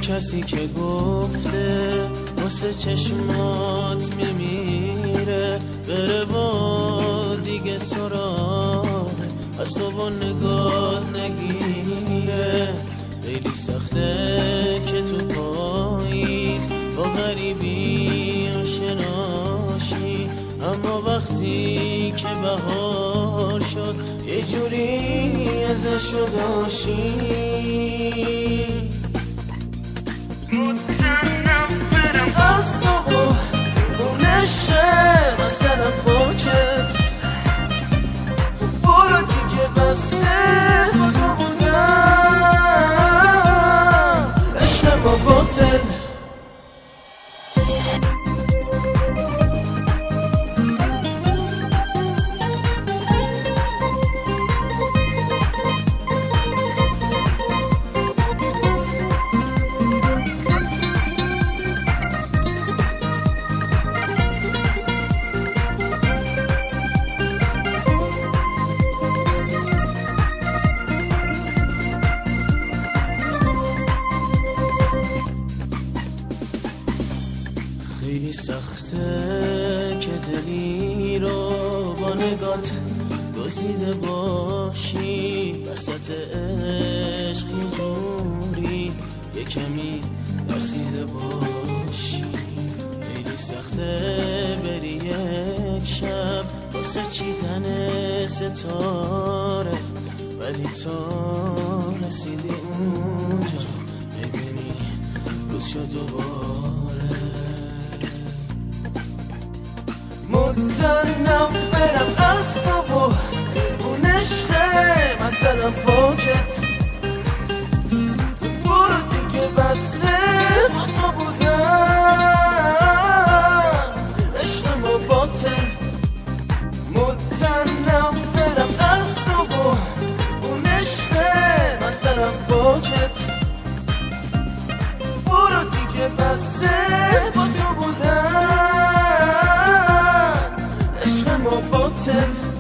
کسی که گفته واسه چشمات میمیره بره با دیگه سراغه از تو با نگاه نگیره. خیلی سخته که تو پاییز با غریبی آشناشی، اما وقتی که بهار شد یه جوری ازش داشی. مطمئنم برم از صبح اونشه مثلا پاکت برو دیگه بسته با تو بودم عشق ما باطل. خیلی سخته که دلی رو با نگات گزیده باشی وسط عشق یه جوری یه کمی ترسیده باشی. خیلی سخته بری یک شب واسه چیدن ستاره، ولی تا رسیدی اونجا ببینی روز شد دوباره. مطمئنم برم از صبح اون عشقه مثلا پاکت برو دیگه بسته با تو بودم عشق ما باطل. مطمئنم برم از صبح اون عشقه مثلا پاکت برو دیگه بسته با تو بودم عشق ما باطل.